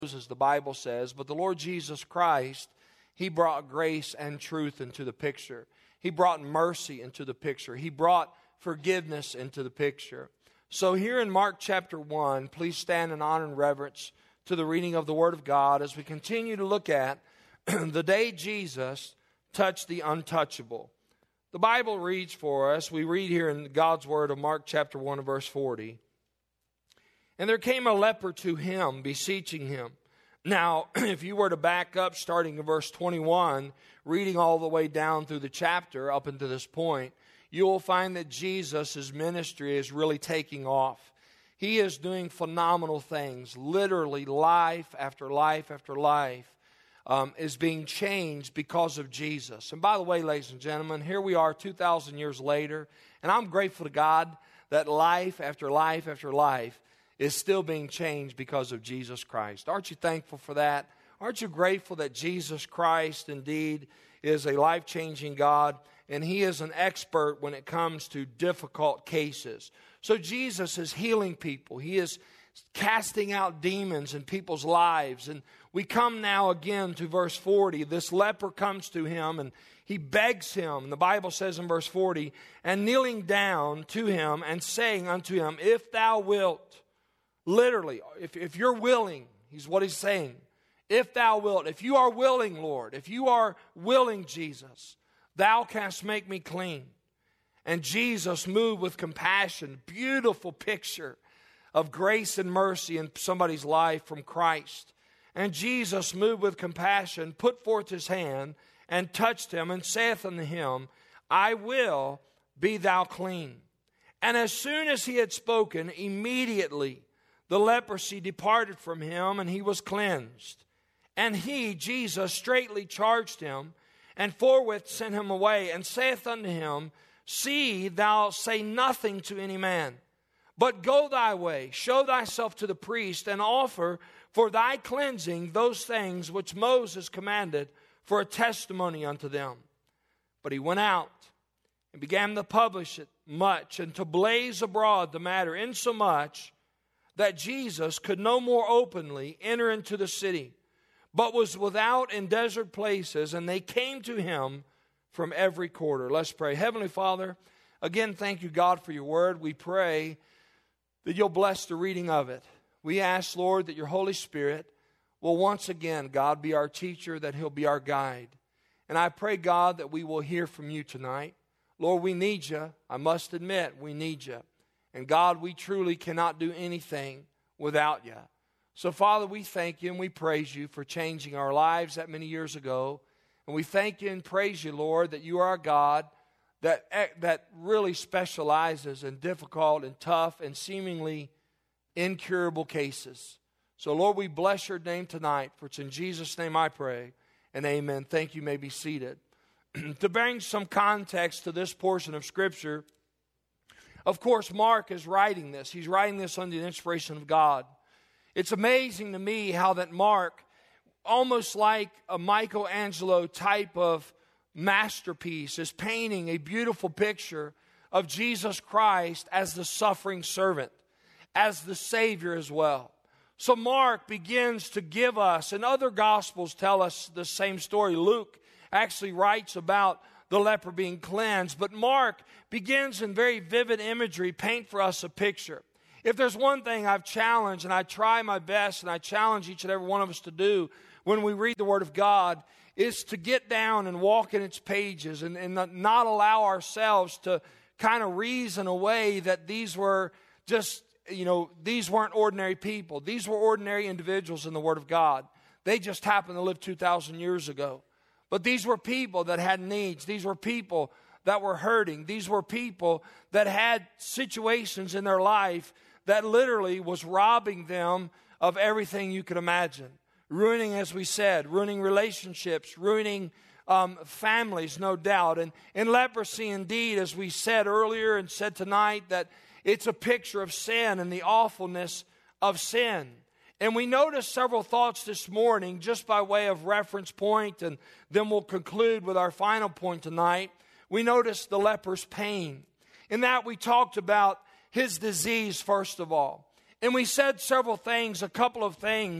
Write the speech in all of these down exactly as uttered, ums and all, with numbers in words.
as the Bible says, but the Lord Jesus Christ, He brought grace and truth into the picture. He brought mercy into the picture. He brought forgiveness into the picture. So here in Mark chapter one, please stand in honor and reverence to the reading of the Word of God as we continue to look at the day Jesus touched the untouchable. The Bible reads for us, we read here in God's Word of Mark chapter one and verse forty, "And there came a leper to him, beseeching him." Now, if you were to back up starting in verse twenty-one, reading all the way down through the chapter up until this point, you will find that Jesus' ministry is really taking off. He is doing phenomenal things. Literally, life after life after life um, is being changed because of Jesus. And by the way, ladies and gentlemen, here we are two thousand years later, and I'm grateful to God that life after life after life is still being changed because of Jesus Christ. Aren't you thankful for that? Aren't you grateful that Jesus Christ indeed is a life-changing God, and He is an expert when it comes to difficult cases? So Jesus is healing people. He is casting out demons in people's lives. And we come now again to verse forty. This leper comes to Him and he begs Him. And the Bible says in verse forty, "And kneeling down to Him and saying unto Him, If thou wilt," literally, if, if you're willing, he's what he's saying. If thou wilt, if you are willing, Lord, if you are willing, Jesus, thou canst make me clean. And Jesus moved with compassion. Beautiful picture of grace and mercy in somebody's life from Christ. And Jesus moved with compassion, put forth His hand, and touched him, and saith unto him, I will, be thou clean. And as soon as he had spoken, immediately the leprosy departed from him, and he was cleansed. And he, Jesus, straightly charged him, and forthwith sent him away, and saith unto him, See thou say nothing to any man, but go thy way, show thyself to the priest, and offer for thy cleansing those things which Moses commanded for a testimony unto them. But he went out and began to publish it much, and to blaze abroad the matter, insomuch that Jesus could no more openly enter into the city, but was without in desert places, and they came to him from every quarter. Let's pray. Heavenly Father, again, thank you, God, for your word. We pray that you'll bless the reading of it. We ask, Lord, that your Holy Spirit will once again, God, be our teacher, that he'll be our guide. And I pray, God, that we will hear from you tonight. Lord, we need you. I must admit, we need you. And God, we truly cannot do anything without you. So, Father, we thank you and we praise you for changing our lives that many years ago. And we thank you and praise you, Lord, that you are a God that, that really specializes in difficult and tough and seemingly incurable cases. So, Lord, we bless your name tonight, for it's in Jesus' name I pray, and amen. Thank you. You may be seated. To bring some context to this portion of Scripture, of course, Mark is writing this. He's writing this under the inspiration of God. It's amazing to me how that Mark, almost like a Michelangelo type of masterpiece, is painting a beautiful picture of Jesus Christ as the suffering servant, as the Savior as well. So Mark begins to give us, and other Gospels tell us the same story. Luke actually writes about the leper being cleansed, but Mark begins in very vivid imagery, paint for us a picture. If there's one thing I've challenged, and I try my best, and I challenge each and every one of us to do when we read the Word of God, is to get down and walk in its pages and, and not allow ourselves to kind of reason away that these were just, you know, these weren't ordinary people. These were ordinary individuals in the Word of God. They just happened to live two thousand years ago. But these were people that had needs. These were people that were hurting. These were people that had situations in their life that literally was robbing them of everything you could imagine. Ruining, as we said, ruining relationships, ruining um, families, no doubt. And in leprosy, indeed, as we said earlier and said tonight, that it's a picture of sin and the awfulness of sin. And we noticed several thoughts this morning just by way of reference point, and then we'll conclude with our final point tonight. We noticed the leper's pain. In that we talked about his disease, first of all. And we said several things, a couple of things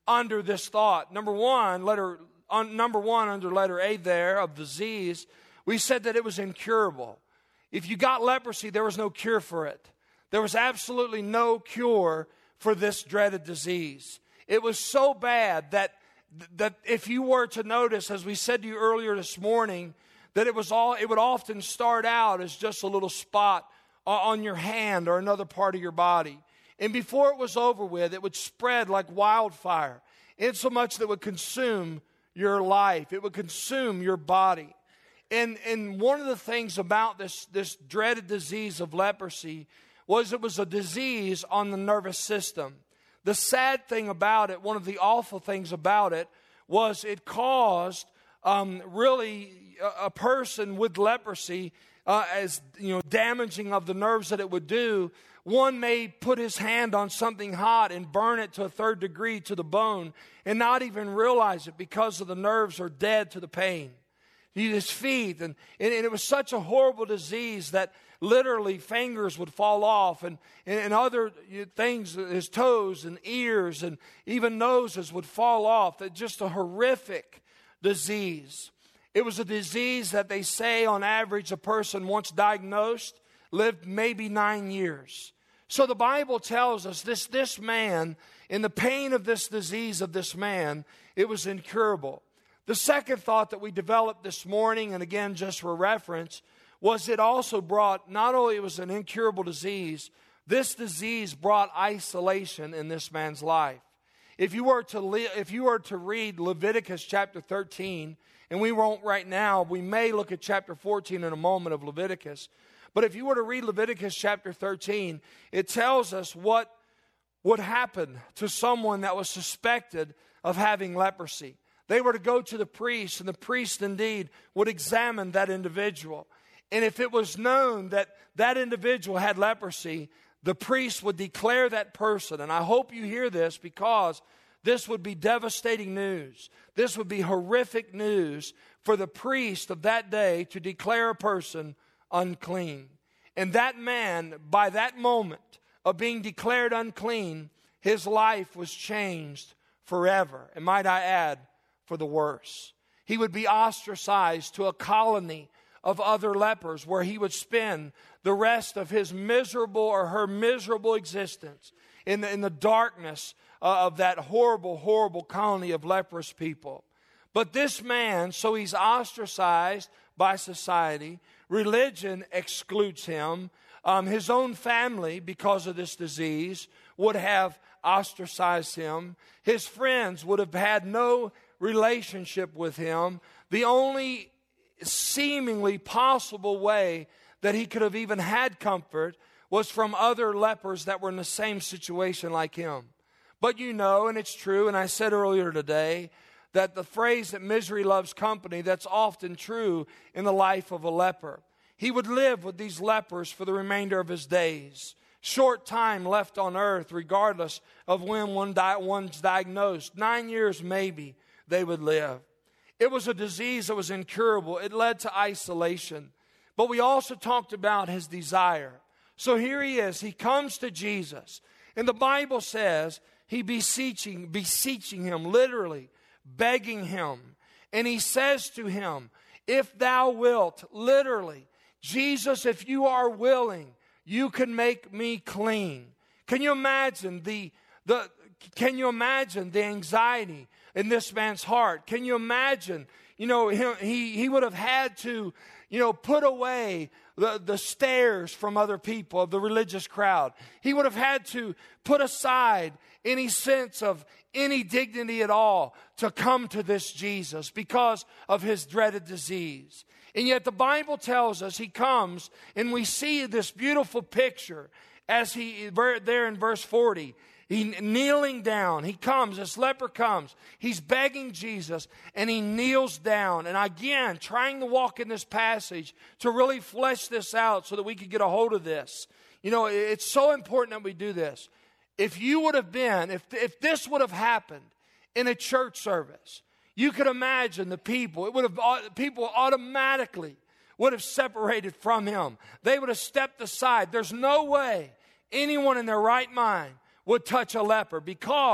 under this thought. Number one, letter on number one under letter A there of disease, we said that it was incurable. If you got leprosy, there was no cure for it. There was absolutely no cure for this dreaded disease. It was so bad that that if you were to notice, as we said to you earlier this morning, that it was all it would often start out as just a little spot on your hand or another part of your body. And before it was over with, it would spread like wildfire, insomuch that it would consume your life. It would consume your body. And, and one of the things about this, this dreaded disease of leprosy was it was a disease on the nervous system. The sad thing about it, one of the awful things about it, was it caused um, really a, a person with leprosy, uh, as you know, damaging of the nerves that it would do. One may put his hand on something hot and burn it to a third degree to the bone and not even realize it because of the nerves are dead to the pain. His feet, and, and it was such a horrible disease that literally fingers would fall off and, and other things, his toes and ears and even noses would fall off. That just a horrific disease. It was a disease that they say on average a person once diagnosed lived maybe nine years. So the Bible tells us this, this man, in the pain of this disease of this man, it was incurable. The second thought that we developed this morning, and again just for reference, was it also brought, not only it was an incurable disease, this disease brought isolation in this man's life. If you were to le- if you were to read Leviticus chapter thirteen, and we won't right now, we may look at chapter fourteen in a moment of Leviticus, but if you were to read Leviticus chapter thirteen, it tells us what would happen to someone that was suspected of having leprosy. They were to go to the priest, and the priest indeed would examine that individual. And if it was known that that individual had leprosy, the priest would declare that person. And I hope you hear this, because this would be devastating news. This would be horrific news for the priest of that day to declare a person unclean. And that man, by that moment of being declared unclean, his life was changed forever. And might I add, for the worse. He would be ostracized to a colony of other lepers where he would spend the rest of his miserable or her miserable existence in the, in the darkness uh, of that horrible, horrible colony of leprous people. But this man, so he's ostracized by society. Religion excludes him. Um, his own family, because of this disease, would have ostracized him. His friends would have had no relationship with him. The only seemingly possible way that he could have even had comfort was from other lepers that were in the same situation like him. But you know, and it's true, and I said earlier today, that the phrase that misery loves company, that's often true in the life of a leper. He would live with these lepers for the remainder of his days. Short time left on earth, regardless of when one di- one's diagnosed. Nine years maybe they would live. It was a disease that was incurable. It led to isolation. But we also talked about his desire. So here he is. He comes to Jesus. And the Bible says he beseeching, beseeching him, literally begging him. And he says to him, if thou wilt, literally, Jesus, if you are willing, you can make me clean. Can you imagine the, the, can you imagine the anxiety in this man's heart? Can you imagine, you know, he, he would have had to, you know, put away the, the stares from other people of the religious crowd. He would have had to put aside any sense of any dignity at all to come to this Jesus because of his dreaded disease. And yet the Bible tells us he comes, and we see this beautiful picture as he, there in verse forty, he kneeling down. He comes, this leper comes. He's begging Jesus, and he kneels down. And again, trying to walk in this passage to really flesh this out so that we could get a hold of this. You know, it's so important that we do this. If you would have been, if, if this would have happened in a church service, you could imagine the people. It would have, people automatically would have separated from him. They would have stepped aside. There's no way anyone in their right mind would touch a leper, because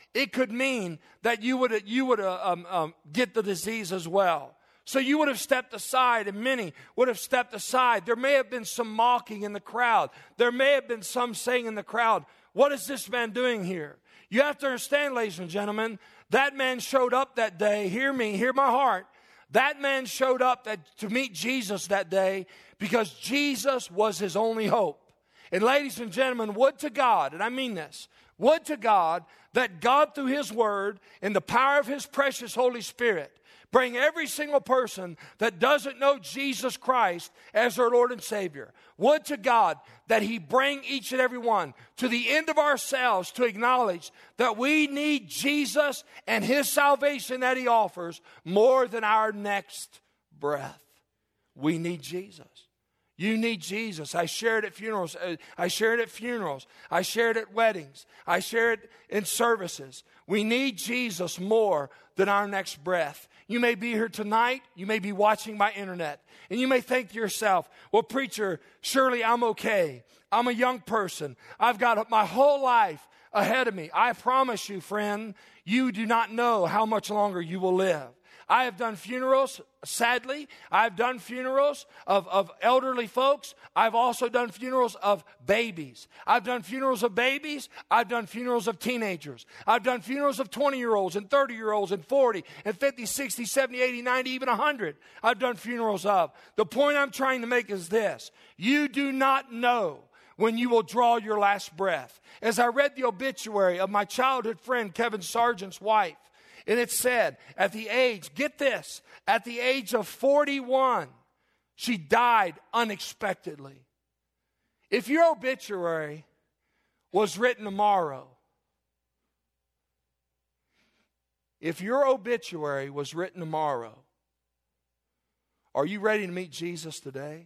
it could mean that you would, you would uh, um, um, get the disease as well. So you would have stepped aside, and many would have stepped aside. There may have been some mocking in the crowd. There may have been some saying in the crowd, what is this man doing here? You have to understand, ladies and gentlemen, that man showed up that day. Hear me, hear my heart. That man showed up that, to meet Jesus that day because Jesus was his only hope. And ladies and gentlemen, would to God, and I mean this, would to God that God through his word and the power of his precious Holy Spirit bring every single person that doesn't know Jesus Christ as their Lord and Savior. Would to God that he bring each and every one to the end of ourselves to acknowledge that we need Jesus and his salvation that he offers more than our next breath. We need Jesus. You need Jesus. I share it at funerals. I share it at funerals. I share it at weddings. I share it in services. We need Jesus more than our next breath. You may be here tonight. You may be watching by internet. And you may think to yourself, well, preacher, surely I'm okay. I'm a young person. I've got my whole life ahead of me. I promise you, friend, you do not know how much longer you will live. I have done funerals, sadly. I've done funerals of, of elderly folks. I've also done funerals of babies. I've done funerals of babies. I've done funerals of teenagers. I've done funerals of twenty-year-olds and thirty-year-olds and forty and fifty, sixty, seventy, eighty, ninety, even one hundred. I've done funerals of. The point I'm trying to make is this. You do not know when you will draw your last breath. As I read the obituary of my childhood friend, Kevin Sargent's wife, and it said, at the age, get this, at the age of forty-one, she died unexpectedly. If your obituary was written tomorrow, if your obituary was written tomorrow, are you ready to meet Jesus today?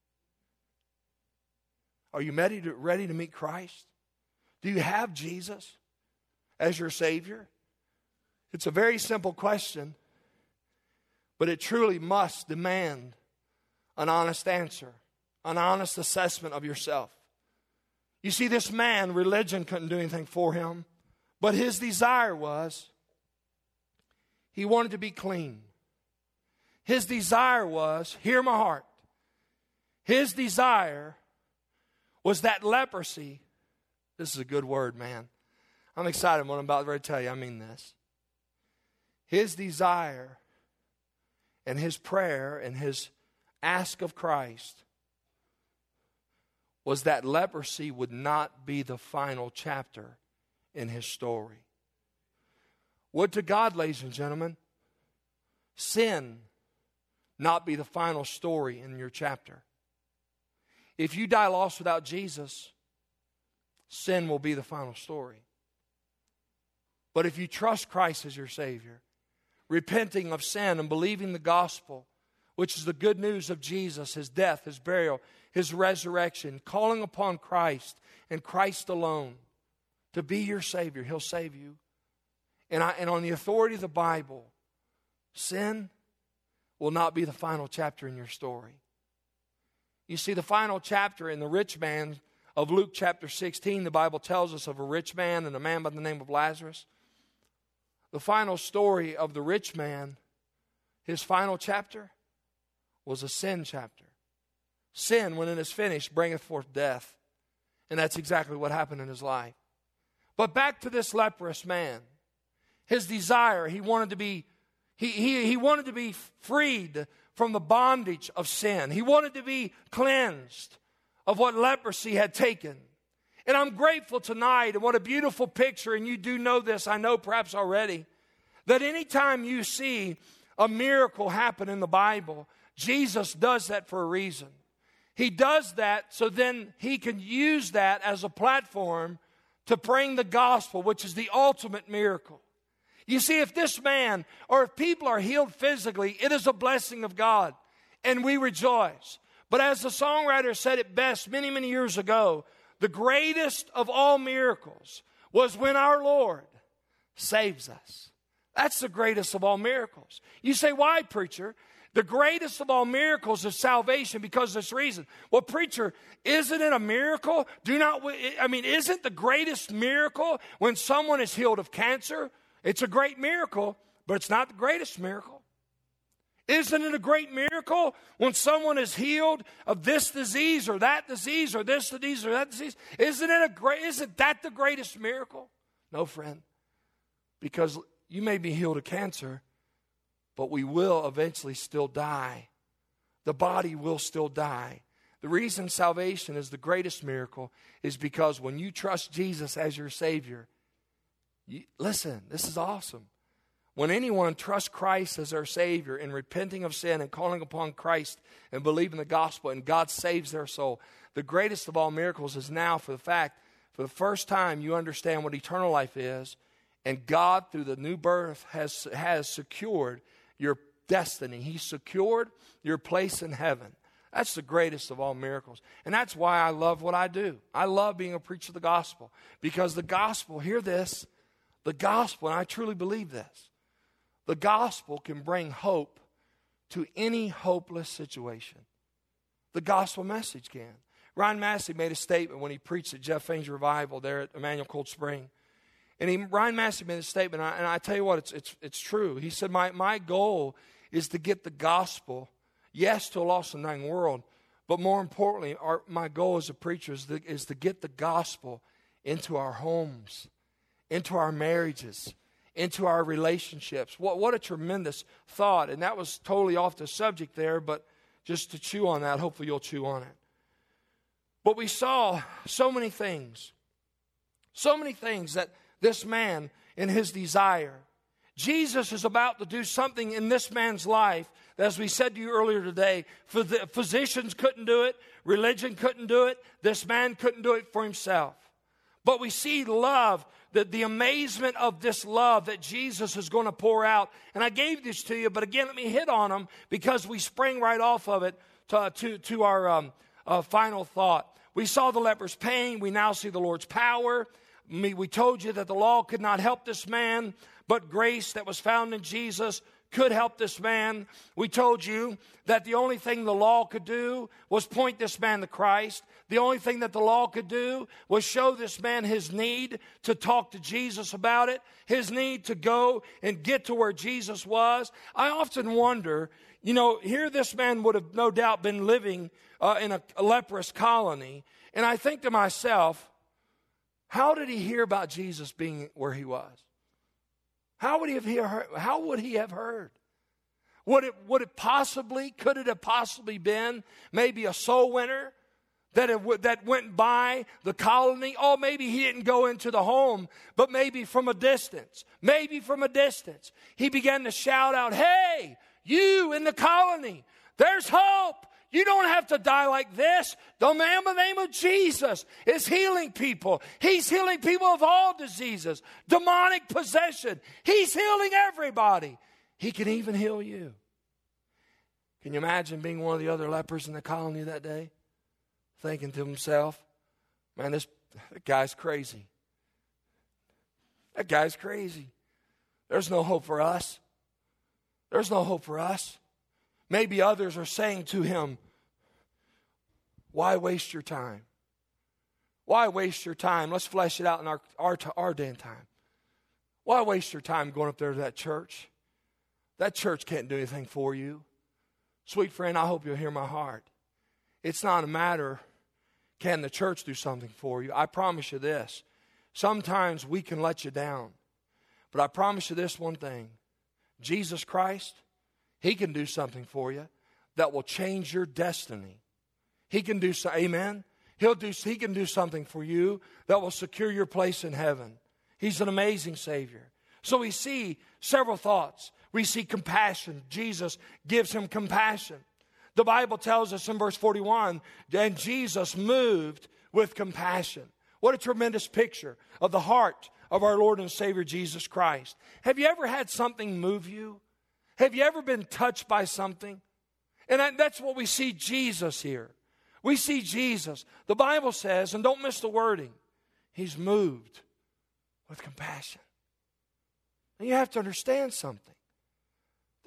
Are you ready to, ready to meet Christ? Do you have Jesus as your Savior? It's a very simple question, but it truly must demand an honest answer, an honest assessment of yourself. You see, this man, religion couldn't do anything for him, but his desire was, he wanted to be clean. His desire was, hear my heart, his desire was that leprosy. This is a good word, man. I'm excited what I'm about to tell you. I mean this. His desire and his prayer and his ask of Christ was that leprosy would not be the final chapter in his story. Would to God, ladies and gentlemen, sin not be the final story in your chapter. If you die lost without Jesus, sin will be the final story. But if you trust Christ as your Savior, repenting of sin and believing the gospel, which is the good news of Jesus, his death, his burial, his resurrection, calling upon Christ and Christ alone to be your Savior, he'll save you. And, I, and on the authority of the Bible, sin will not be the final chapter in your story. You see, the final chapter in the rich man of Luke chapter sixteen, the Bible tells us of a rich man and a man by the name of Lazarus. The final story of the rich man, his final chapter, was a sin chapter. Sin, when it is finished, bringeth forth death. And that's exactly what happened in his life. But back to this leprous man. His desire, he wanted to be, he, he, he wanted to be freed from the bondage of sin. He wanted to be cleansed of what leprosy had taken. And I'm grateful tonight, and what a beautiful picture, and you do know this, I know perhaps already, that anytime you see a miracle happen in the Bible, Jesus does that for a reason. He does that so then he can use that as a platform to bring the gospel, which is the ultimate miracle. You see, if this man, or if people are healed physically, it is a blessing of God, and we rejoice. But as the songwriter said it best many, many years ago, the greatest of all miracles was when our Lord saves us. That's the greatest of all miracles. You say, why, preacher? The greatest of all miracles is salvation because of this reason. Well, preacher, isn't it a miracle? Do not, I mean, isn't the greatest miracle when someone is healed of cancer? It's a great miracle, but it's not the greatest miracle. Isn't it a great miracle when someone is healed of this disease or that disease or this disease or that disease? Isn't it a great, isn't that the greatest miracle? No, friend, because you may be healed of cancer, but we will eventually still die. The body will still die. The reason salvation is the greatest miracle is because when you trust Jesus as your Savior, you, listen, this is awesome. When anyone trusts Christ as their Savior in repenting of sin and calling upon Christ and believing the gospel and God saves their soul, the greatest of all miracles is now for the fact, for the first time you understand what eternal life is, and God through the new birth has, has secured your destiny. He secured your place in heaven. That's the greatest of all miracles. And that's why I love what I do. I love being a preacher of the gospel. Because the gospel, hear this, the gospel, and I truly believe this, the gospel can bring hope to any hopeless situation. The gospel message can. Ryan Massey made a statement when he preached at Jeff Fain's revival there at Emmanuel Cold Spring. And he, Ryan Massey made a statement, and I, and I tell you what, it's, it's, it's true. He said, my, my goal is to get the gospel, yes, to a lost and dying world, but more importantly, our, my goal as a preacher is to, is to get the gospel into our homes, into our marriages, into our relationships. What, what a tremendous thought. And that was totally off the subject there, but just to chew on that, hopefully you'll chew on it. But we saw so many things, so many things that this man in his desire. Jesus is about to do something in this man's life that, as we said to you earlier today, physicians couldn't do it, religion couldn't do it, this man couldn't do it for himself. But we see love, the, the amazement of this love that Jesus is going to pour out. And I gave this to you, but again, let me hit on them because we sprang right off of it to, to, to our um, uh, final thought. We saw the leper's pain. We now see the Lord's power. We told you that the law could not help this man, but grace that was found in Jesus could help this man. We told you that the only thing the law could do was point this man to Christ. The only thing that the law could do was show this man his need to talk to Jesus about it, his need to go and get to where Jesus was. I often wonder, you know, here this man would have no doubt been living uh, in a, a leprous colony, and I think to myself, how did he hear about Jesus being where he was? How would he have heard? How would he have heard? Would it, would it possibly, could it have possibly been maybe a soul winner that, it, that went by the colony? Oh, maybe he didn't go into the home, but maybe from a distance. Maybe from a distance. He began to shout out, hey, you in the colony, there's hope. You don't have to die like this. The man by the name of Jesus is healing people. He's healing people of all diseases, demonic possession. He's healing everybody. He can even heal you. Can you imagine being one of the other lepers in the colony that day? Thinking to himself, man, this that guy's crazy. That guy's crazy. There's no hope for us. There's no hope for us. Maybe others are saying to him, why waste your time? Why waste your time? Let's flesh it out in our, our, our day and time. Why waste your time going up there to that church? That church can't do anything for you. Sweet friend, I hope you'll hear my heart. It's not a matter, can the church do something for you? I promise you this. Sometimes we can let you down. But I promise you this one thing. Jesus Christ, He can do something for you that will change your destiny. He can do so, amen? He'll do, he can do something for you that will secure your place in heaven. He's an amazing Savior. So we see several thoughts. We see compassion. Jesus gives him compassion. The Bible tells us in verse forty-one, and Jesus moved with compassion. What a tremendous picture of the heart of our Lord and Savior Jesus Christ. Have you ever had something move you? Have you ever been touched by something? And that's what we see Jesus here. We see Jesus. The Bible says, and don't miss the wording, He's moved with compassion. And you have to understand something.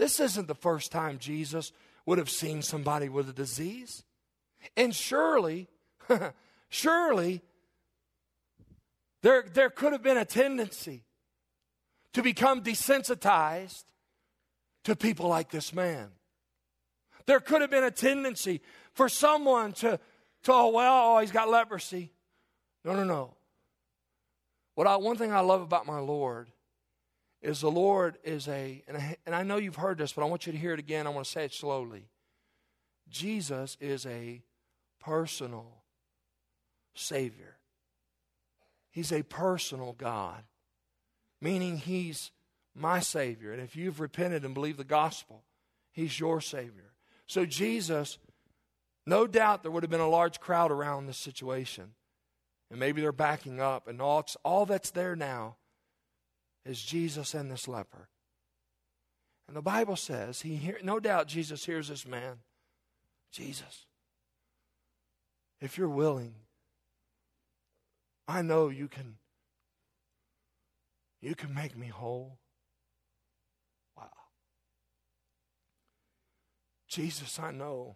This isn't the first time Jesus would have seen somebody with a disease. And surely, surely, there, there could have been a tendency to become desensitized to people like this man. There could have been a tendency for someone to, to oh, well, oh, he's got leprosy. No, no, no. What I, one thing I love about my Lord is the Lord is a, and I, and I know you've heard this, but I want you to hear it again. I want to say it slowly. Jesus is a personal Savior. He's a personal God, meaning He's my Savior. And if you've repented and believed the gospel, He's your Savior. So Jesus, no doubt there would have been a large crowd around this situation. And maybe they're backing up, and all, all that's there now is Jesus and this leper. And the Bible says, he hear, no doubt Jesus hears this man. Jesus, if you're willing, I know you can, you can make me whole. Wow. Jesus, I know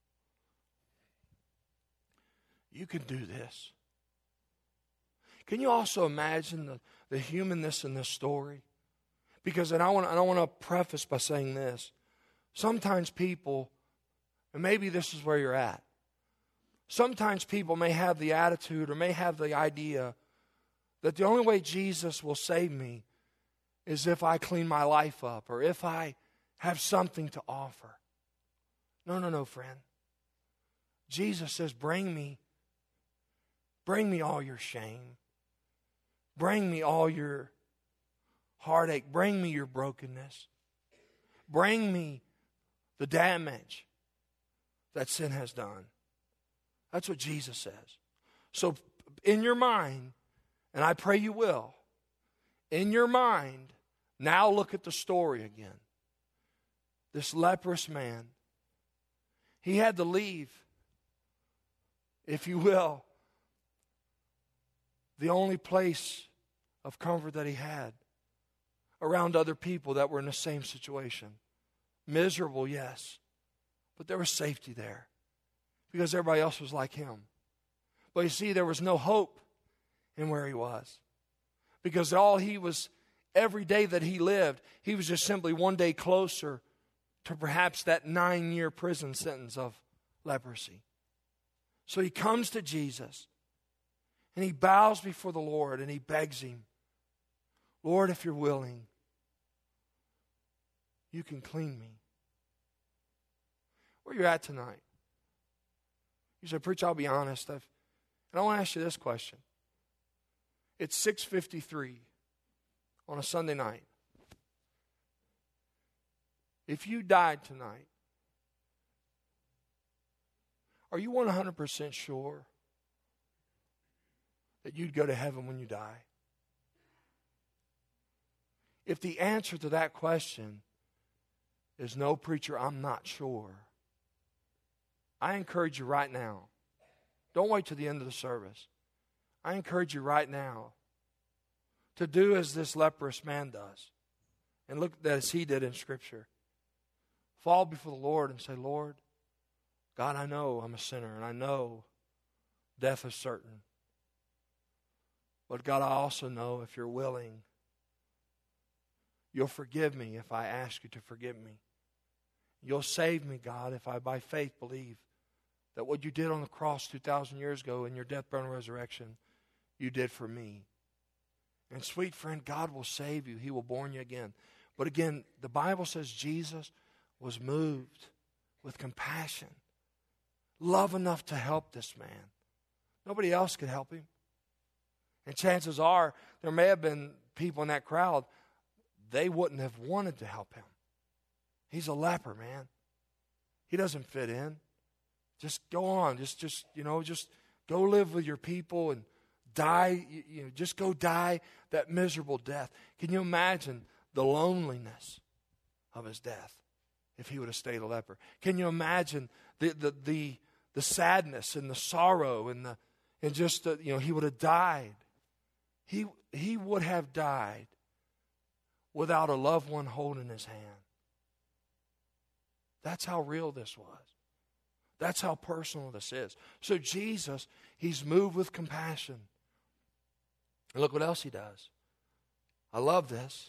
you can do this. Can you also imagine the, the humanness in this story? Because, and I want, and I want to preface by saying this. Sometimes people, and maybe this is where you're at, sometimes people may have the attitude or may have the idea that the only way Jesus will save me is if I clean my life up or if I have something to offer. No, no, no, friend. Jesus says, bring me, bring me all your shame. Bring me all your heartache. Bring me your brokenness. Bring me the damage that sin has done. That's what Jesus says. So in your mind, and I pray you will, in your mind, now look at the story again. This leprous man, he had to leave, if you will, the only place of comfort that he had around other people that were in the same situation. Miserable, yes, but there was safety there because everybody else was like him. But you see, there was no hope in where he was because all he was, every day that he lived, he was just simply one day closer to perhaps that nine-year prison sentence of leprosy. So he comes to Jesus. And he bows before the Lord and he begs him, Lord, if you're willing, you can clean me. Where you're at tonight? You say, Preacher, I'll be honest. I've, and I want to ask you this question. It's six fifty-three on a Sunday night. If you died tonight, are you one hundred percent sure that you'd go to heaven when you die? If the answer to that question is no, preacher, I'm not sure, I encourage you right now, don't wait till the end of the service. I encourage you right now to do as this leprous man does. And look as he did in Scripture. Fall before the Lord and say, Lord, God, I know I'm a sinner and I know death is certain. But God, I also know if you're willing, you'll forgive me if I ask you to forgive me. You'll save me, God, if I by faith believe that what you did on the cross two thousand years ago in your death, burial, and resurrection, you did for me. And sweet friend, God will save you. He will born you again. But again, the Bible says Jesus was moved with compassion, love enough to help this man. Nobody else could help him. And chances are, there may have been people in that crowd, they wouldn't have wanted to help him. He's a leper, man. He doesn't fit in. Just go on. Just, just you know, just go live with your people and die. You, you know, just go die that miserable death. Can you imagine the loneliness of his death if he would have stayed a leper? Can you imagine the the the, the sadness and the sorrow and the and just the, you know, he would have died. He he would have died without a loved one holding his hand. That's how real this was. That's how personal this is. So Jesus, he's moved with compassion. And look what else he does. I love this.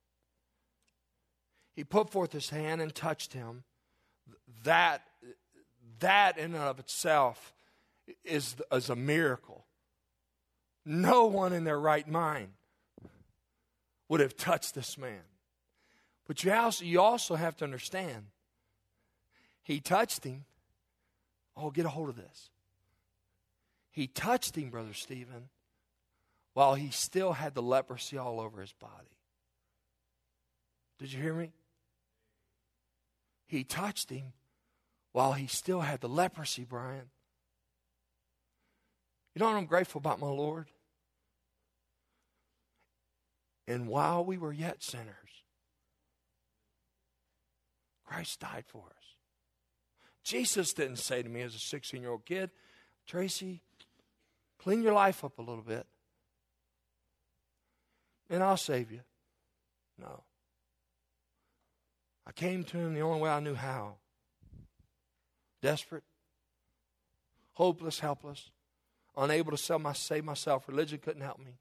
He put forth his hand and touched him. That, that in and of itself is, is a miracle. No one in their right mind would have touched this man. But you also, you also have to understand, he touched him. Oh, get a hold of this. He touched him, Brother Stephen, while he still had the leprosy all over his body. Did you hear me? He touched him while he still had the leprosy, Brian. You know what I'm grateful about, my Lord? And while we were yet sinners, Christ died for us. Jesus didn't say to me as a sixteen-year-old kid, Tracy, clean your life up a little bit, and I'll save you. No. I came to him the only way I knew how. Desperate, hopeless, helpless, unable to save, my, save myself. Religion couldn't help me.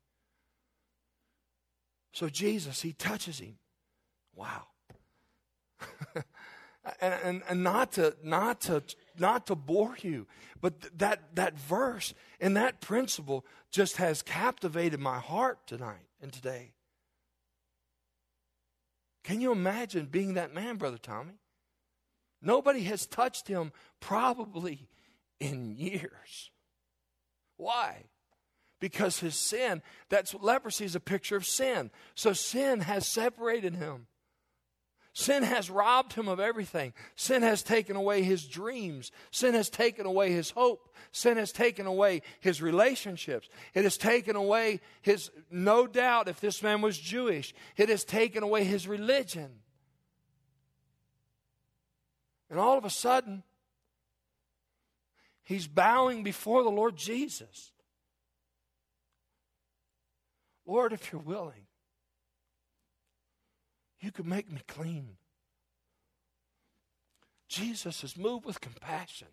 So Jesus, he touches him. Wow. and, and, and not to not to not to bore you, but th- that that verse and that principle just has captivated my heart tonight and today. Can you imagine being that man, Brother Tommy? Nobody has touched him probably in years. Why? Because his sin, that's leprosy is a picture of sin. So sin has separated him. Sin has robbed him of everything. Sin has taken away his dreams. Sin has taken away his hope. Sin has taken away his relationships. It has taken away his, no doubt, if this man was Jewish, it has taken away his religion. And all of a sudden, he's bowing before the Lord Jesus. Lord, if you're willing, you could make me clean. Jesus is moved with compassion.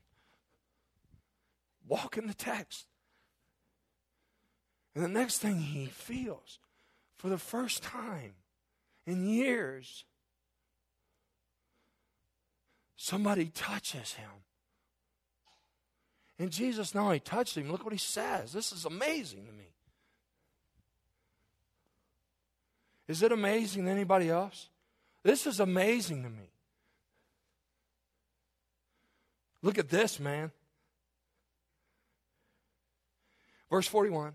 Walk in the text. And the next thing he feels, for the first time in years, somebody touches him. And Jesus not only touched him, look what he says. This is amazing to me. Is it amazing to anybody else? This is amazing to me. Look at this, man. Verse forty-one.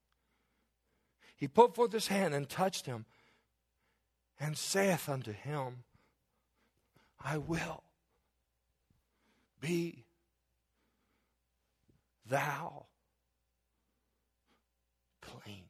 He put forth his hand and touched him, and saith unto him, I will be thou clean.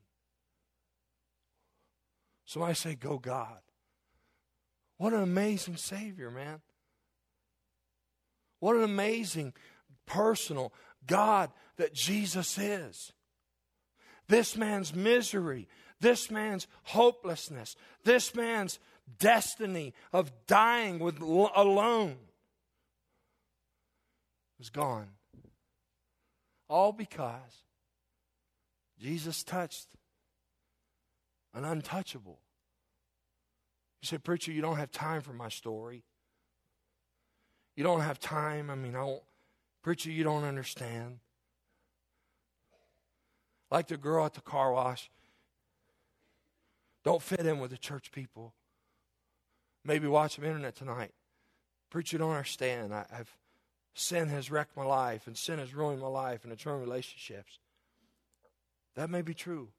Somebody say, go God. What an amazing Savior, man. What an amazing, personal God that Jesus is. This man's misery, this man's hopelessness, this man's destiny of dying with alone is gone. All because Jesus touched an untouchable. You say, preacher, you don't have time for my story. You don't have time. I mean, I won't. Preacher, you don't understand. Like the girl at the car wash. Don't fit in with the church people. Maybe watch some internet tonight. Preacher, you don't understand. I, I've sin has wrecked my life, and sin has ruined my life, and it's ruined relationships. That may be true.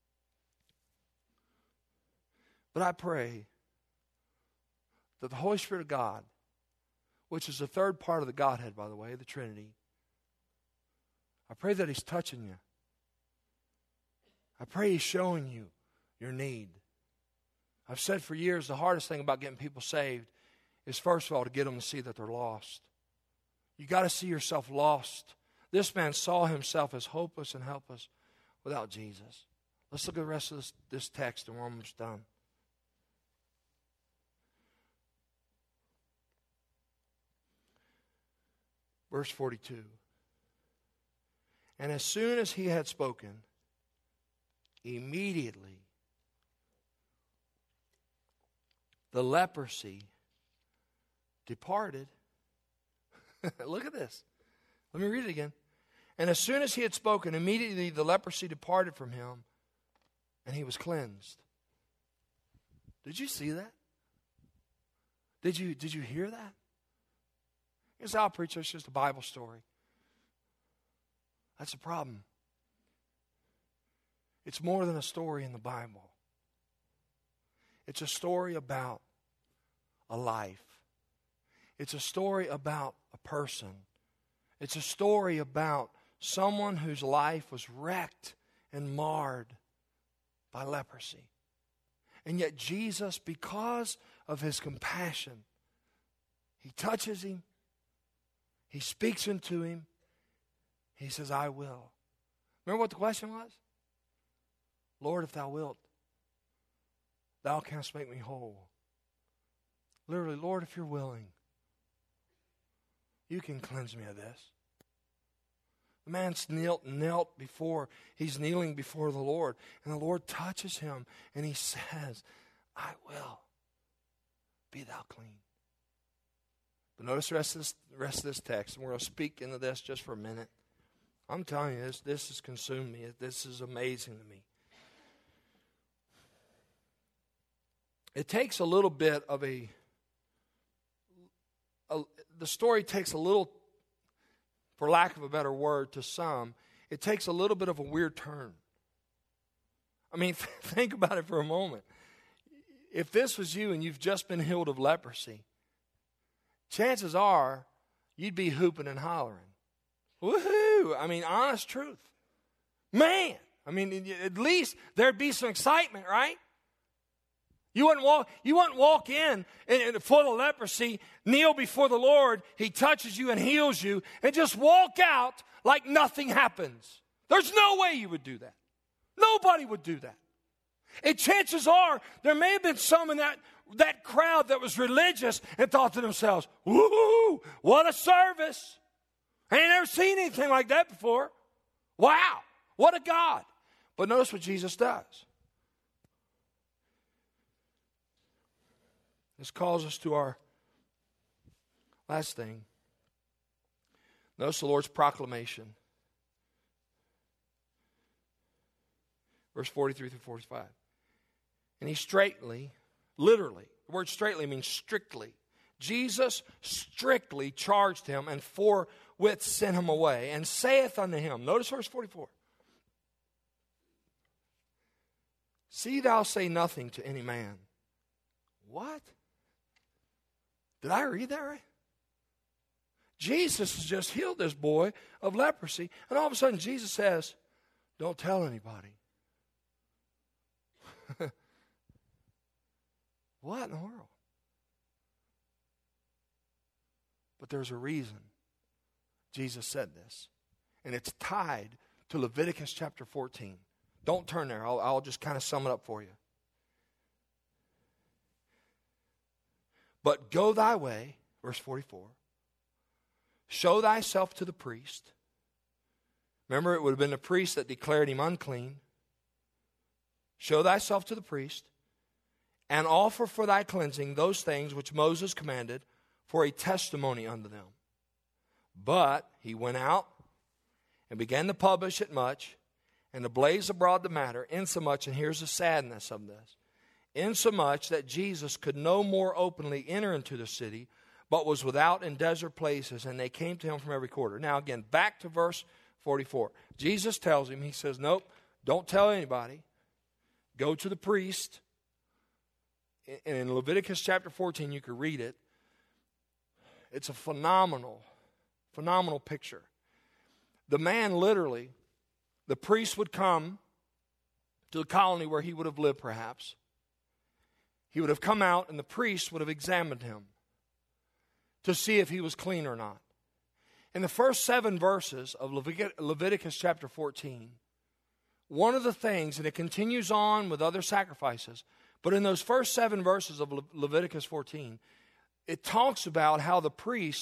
But I pray that the Holy Spirit of God, which is the third part of the Godhead, by the way, the Trinity, I pray that He's touching you. I pray He's showing you your need. I've said for years the hardest thing about getting people saved is, first of all, to get them to see that they're lost. You got to see yourself lost. This man saw himself as hopeless and helpless without Jesus. Let's look at the rest of this, this text and we're almost done. Verse forty-two. And as soon as he had spoken, immediately the leprosy departed. Look at this. Let me read it again. And as soon as he had spoken, immediately the leprosy departed from him, and he was cleansed. Did you see that? Did you, did you hear that? It's our preacher, it's just a Bible story. That's the problem. It's more than a story in the Bible. It's a story about a life. It's a story about a person. It's a story about someone whose life was wrecked and marred by leprosy. And yet Jesus, because of his compassion, he touches him, he speaks into him, he says, I will. Remember what the question was? Lord, if thou wilt, thou canst make me whole. Literally, Lord, if you're willing, you can cleanse me of this. The man's knelt, knelt before, he's kneeling before the Lord. And the Lord touches him and he says, I will. Be thou clean. But notice the rest of this, the rest of this text. And we're going to speak into this just for a minute. I'm telling you, this, this has consumed me. This is amazing to me. It takes a little bit of a, a the story takes a little, for lack of a better word to some, it takes a little bit of a weird turn. I mean, think about it for a moment. If this was you and you've just been healed of leprosy, chances are you'd be hooping and hollering. Woohoo! I mean, honest truth. Man! I mean, at least there'd be some excitement, right? You wouldn't walk, you wouldn't walk in and, and full of leprosy, kneel before the Lord, he touches you and heals you, and just walk out like nothing happens. There's no way you would do that. Nobody would do that. And chances are, there may have been some in that, that crowd that was religious and thought to themselves, woo, what a service. I ain't never seen anything like that before. Wow, what a God. But notice what Jesus does. This calls us to our last thing. Notice the Lord's proclamation. Verse forty-three through forty-five. And he straightly, literally, the word straightly means strictly. Jesus strictly charged him and forthwith sent him away and saith unto him, notice verse forty-four. See thou say nothing to any man. What? Did I read that right? Jesus has just healed this boy of leprosy, and all of a sudden Jesus says, don't tell anybody. What in the world? But there's a reason Jesus said this, and it's tied to Leviticus chapter fourteen. Don't turn there. I'll, I'll just kind of sum it up for you. But go thy way, verse forty-four, show thyself to the priest. Remember, it would have been the priest that declared him unclean. Show thyself to the priest, and offer for thy cleansing those things which Moses commanded for a testimony unto them. But he went out and began to publish it much, and to blaze abroad the matter, insomuch, and here's the sadness of this, insomuch that Jesus could no more openly enter into the city, but was without in desert places, and they came to him from every quarter. Now again, back to verse forty-four. Jesus tells him, he says, nope, don't tell anybody. Go to the priest. And in Leviticus chapter fourteen, you can read it. It's a phenomenal, phenomenal picture. The man literally, the priest would come to the colony where he would have lived perhaps. He would have come out and the priest would have examined him to see if he was clean or not. In the first seven verses of Leviticus chapter fourteen, one of the things, and it continues on with other sacrifices, but in those first seven verses of Le- Leviticus fourteen, it talks about how the priest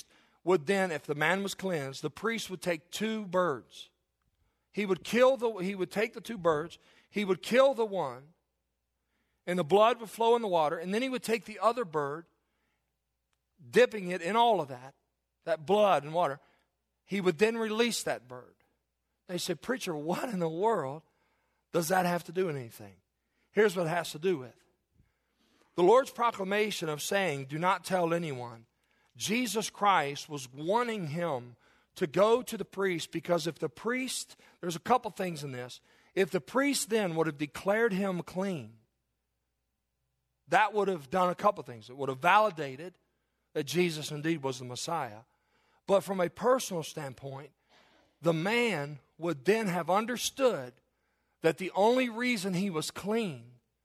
would then, if the man was cleansed, the priest would take two birds. He would kill the, he would take the two birds, he would kill the one, and the blood would flow in the water, and then he would take the other bird, dipping it in all of that, that blood and water. He would then release that bird. They said, preacher, what in the world does that have to do with anything? Here's what it has to do with. The Lord's proclamation of saying, do not tell anyone. Jesus Christ was wanting him to go to the priest, because if the priest, there's a couple things in this. If the priest then would have declared him clean, that would have done a couple things. It would have validated that Jesus indeed was the Messiah. But from a personal standpoint, the man would then have understood that the only reason he was clean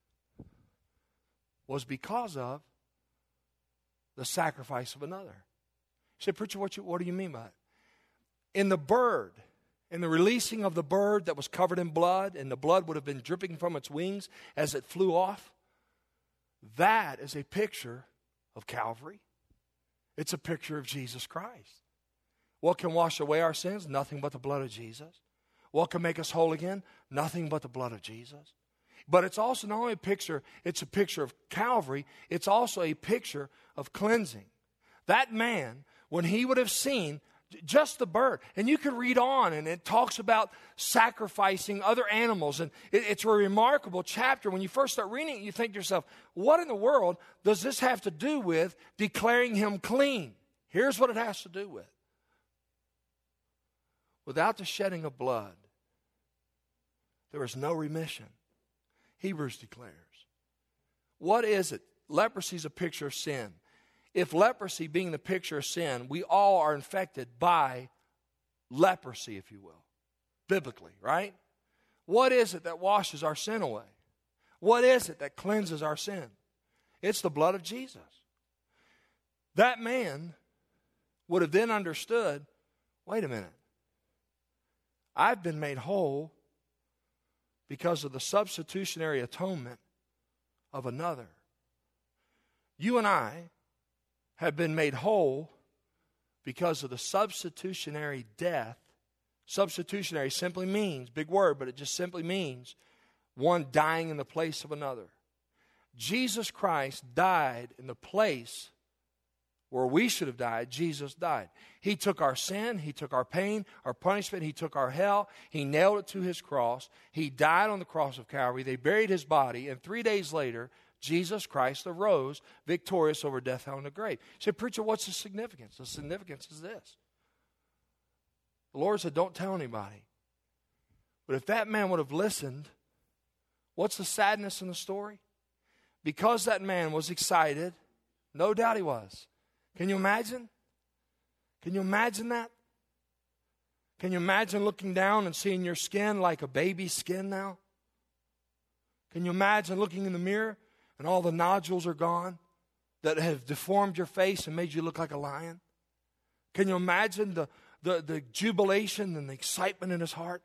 was because of the sacrifice of another. You say, preacher, what, you, what do you mean by it? In the bird, in the releasing of the bird that was covered in blood, and the blood would have been dripping from its wings as it flew off, that is a picture of Calvary. It's a picture of Jesus Christ. What can wash away our sins? Nothing but the blood of Jesus. What can make us whole again? Nothing but the blood of Jesus. But it's also not only a picture, it's a picture of Calvary, it's also a picture of cleansing. That man, when he would have seen just the bird, and you can read on, and it talks about sacrificing other animals, and it, it's a remarkable chapter. When you first start reading it, you think to yourself, what in the world does this have to do with declaring him clean? Here's what it has to do with. Without the shedding of blood, there is no remission. Hebrews declares. What is it? Leprosy is a picture of sin. If leprosy being the picture of sin, we all are infected by leprosy, if you will, biblically, right? What is it that washes our sin away? What is it that cleanses our sin? It's the blood of Jesus. That man would have then understood, wait a minute, I've been made whole because of the substitutionary atonement of another. You and I have been made whole because of the substitutionary death. Substitutionary simply means, big word, but it just simply means one dying in the place of another. Jesus Christ died in the place where we should have died. Jesus died. He took our sin, he took our pain, our punishment, he took our hell, he nailed it to his cross. He died on the cross of Calvary. They buried his body, and three days later, Jesus Christ arose victorious over death, hell, and the grave. You say, preacher, what's the significance? The significance is this. The Lord said, don't tell anybody. But if that man would have listened, what's the sadness in the story? Because that man was excited, no doubt he was. Can you imagine? Can you imagine that? Can you imagine looking down and seeing your skin like a baby's skin now? Can you imagine looking in the mirror and all the nodules are gone that have deformed your face and made you look like a lion? Can you imagine the, the, the jubilation and the excitement in his heart?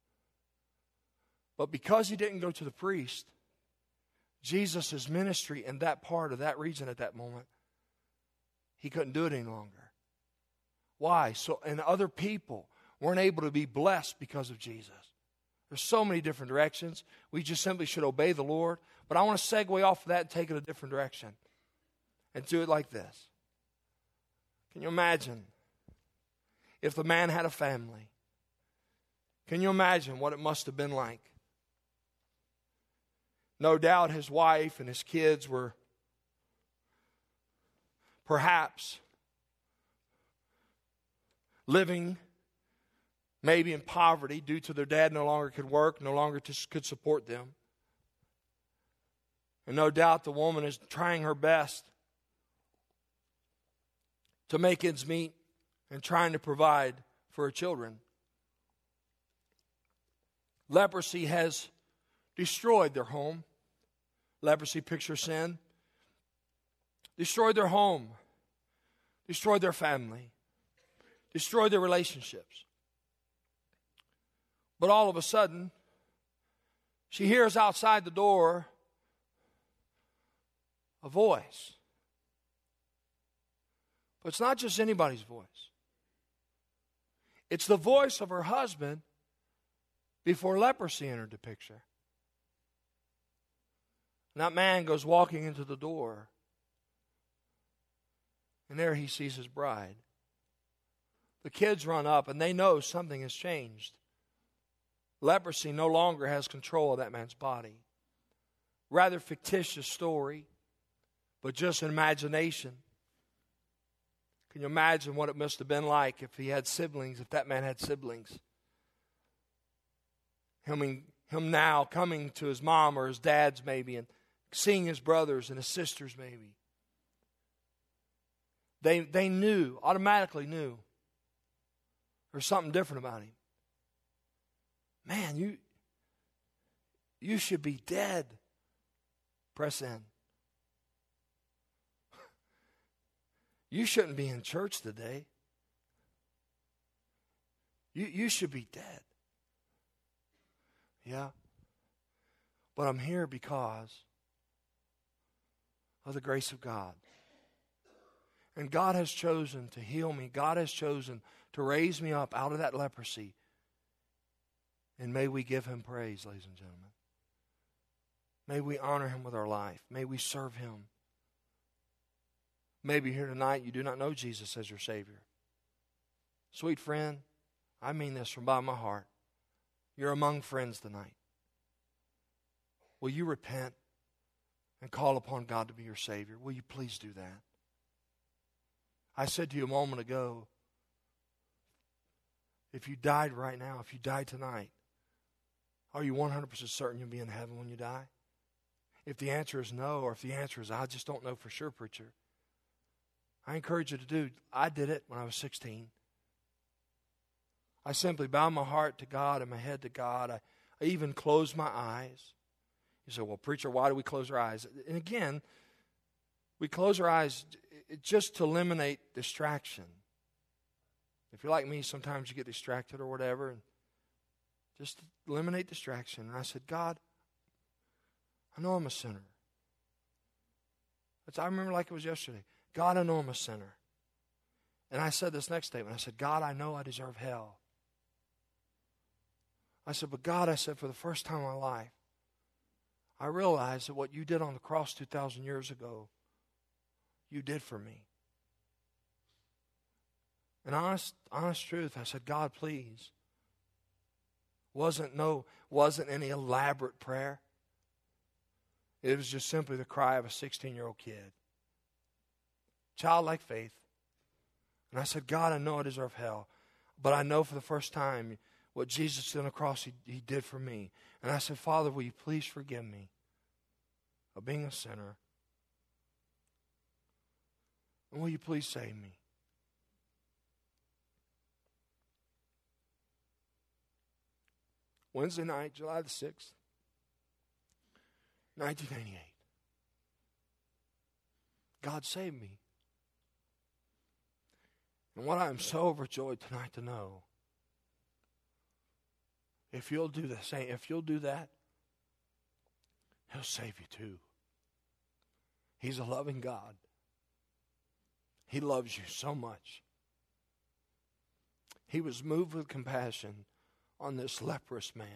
But because he didn't go to the priest, Jesus' ministry in that part of that region at that moment, he couldn't do it any longer. Why? So, and other people weren't able to be blessed because of Jesus. There's so many different directions. We just simply should obey the Lord. But I want to segue off of that and take it a different direction. And do it like this. Can you imagine if the man had a family? Can you imagine what it must have been like? No doubt his wife and his kids were perhaps living maybe in poverty due to their dad no longer could work, no longer could support them. And no doubt the woman is trying her best to make ends meet and trying to provide for her children. Leprosy has destroyed their home. Leprosy, picture sin. Destroyed their home. Destroyed their family. Destroyed their relationships. But all of a sudden, she hears outside the door a voice. But it's not just anybody's voice. It's the voice of her husband before leprosy entered the picture. And that man goes walking into the door, and there he sees his bride. The kids run up, and they know something has changed. Leprosy no longer has control of that man's body. Rather fictitious story, but just an imagination. Can you imagine what it must have been like if he had siblings, if that man had siblings? Him, him now coming to his mom or his dad's maybe, and seeing his brothers and his sisters maybe. They, they knew, automatically knew, there's something different about him. Man, you, you should be dead. Press in. You shouldn't be in church today. You, you should be dead. Yeah. But I'm here because of the grace of God. And God has chosen to heal me. God has chosen to raise me up out of that leprosy. And may we give Him praise, ladies and gentlemen. May we honor Him with our life. May we serve Him. Maybe here tonight you do not know Jesus as your Savior. Sweet friend, I mean this from bottom of my heart. You're among friends tonight. Will you repent and call upon God to be your Savior? Will you please do that? I said to you a moment ago, if you died right now, if you died tonight, are you one hundred percent certain you'll be in heaven when you die? If the answer is no, or if the answer is I just don't know for sure, preacher, I encourage you to do. I did it when I was sixteen. I simply bowed my heart to God and my head to God. I, I even closed my eyes. You say, well, preacher, why do we close our eyes? And again, we close our eyes just to eliminate distraction. If you're like me, sometimes you get distracted or whatever, and just eliminate distraction. And I said, God, I know I'm a sinner. That's, I remember like it was yesterday. God, I know I'm a sinner. And I said this next statement. I said, God, I know I deserve hell. I said, but God, I said, for the first time in my life, I realized that what you did on the cross two thousand years ago, you did for me. And honest, honest truth, I said, God, please. Wasn't no, wasn't any elaborate prayer. It was just simply the cry of a sixteen-year-old kid. Childlike faith. And I said, God, I know I deserve hell, but I know for the first time what Jesus did on the cross, he, he did for me. And I said, Father, will you please forgive me of being a sinner? And will you please save me? Wednesday night, July the sixth, nineteen eighty-eight. God saved me. And what I am so overjoyed tonight to know, if you'll do the same, if you'll do that, He'll save you too. He's a loving God. He loves you so much. He was moved with compassion on this leprous man.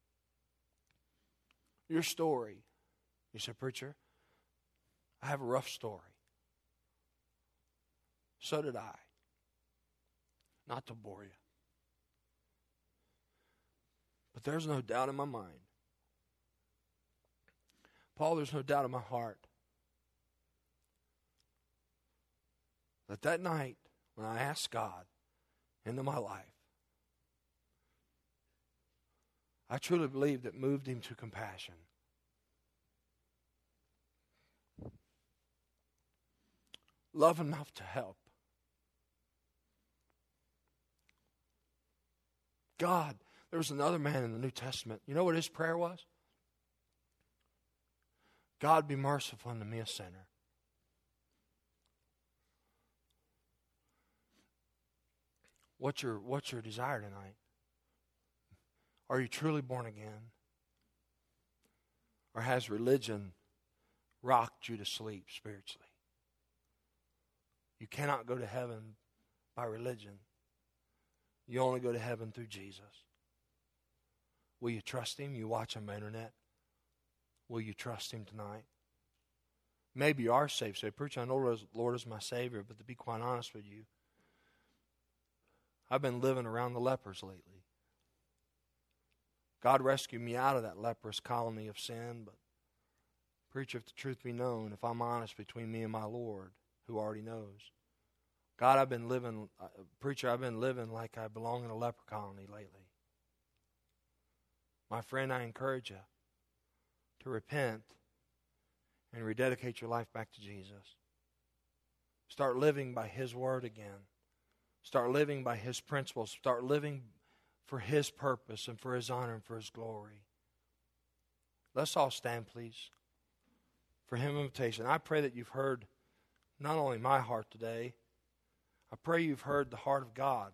Your story, you said, preacher, I have a rough story. So did I. Not to bore you. But there's no doubt in my mind. Paul, there's no doubt in my heart that that night when I asked God into my life, I truly believe that moved him to compassion. Love enough to help. God, there was another man in the New Testament. You know what his prayer was? God, be merciful unto me, a sinner. What's your, what's your desire tonight? Are you truly born again? Or has religion rocked you to sleep spiritually? You cannot go to heaven by religion. You only go to heaven through Jesus. Will you trust Him? You watch on the internet. Will you trust Him tonight? Maybe you are saved. Say, preacher, I know the Lord is my Savior, but to be quite honest with you, I've been living around the lepers lately. God rescued me out of that leprous colony of sin, but preacher, if the truth be known, if I'm honest between me and my Lord, who already knows, God, I've been living, uh, preacher, I've been living like I belong in a leper colony lately. My friend, I encourage you to repent and rededicate your life back to Jesus. Start living by His Word again. Start living by His principles. Start living for His purpose and for His honor and for His glory. Let's all stand, please, for hymn invitation. I pray that you've heard not only my heart today, I pray you've heard the heart of God.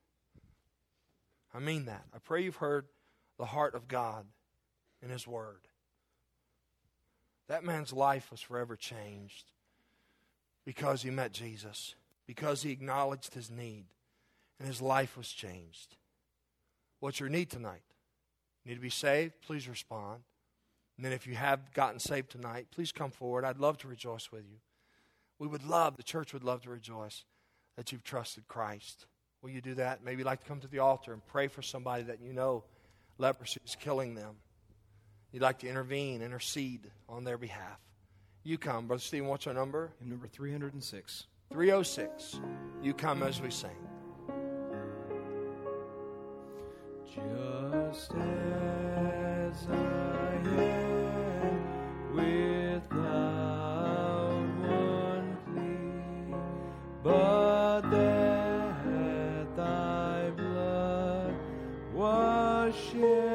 I mean that. I pray you've heard the heart of God in His Word. That man's life was forever changed because he met Jesus, because he acknowledged his need, and his life was changed. What's your need tonight? You need to be saved? Please respond. And then if you have gotten saved tonight, please come forward. I'd love to rejoice with you. We would love, the church would love to rejoice that you've trusted Christ. Will you do that? Maybe you'd like to come to the altar and pray for somebody that you know leprosy is killing them. You'd like to intervene, intercede on their behalf. You come. Brother Stephen, what's our number? Hymn number three hundred six. three oh six. You come as we sing. Just as I am without one plea, but that thy blood was shed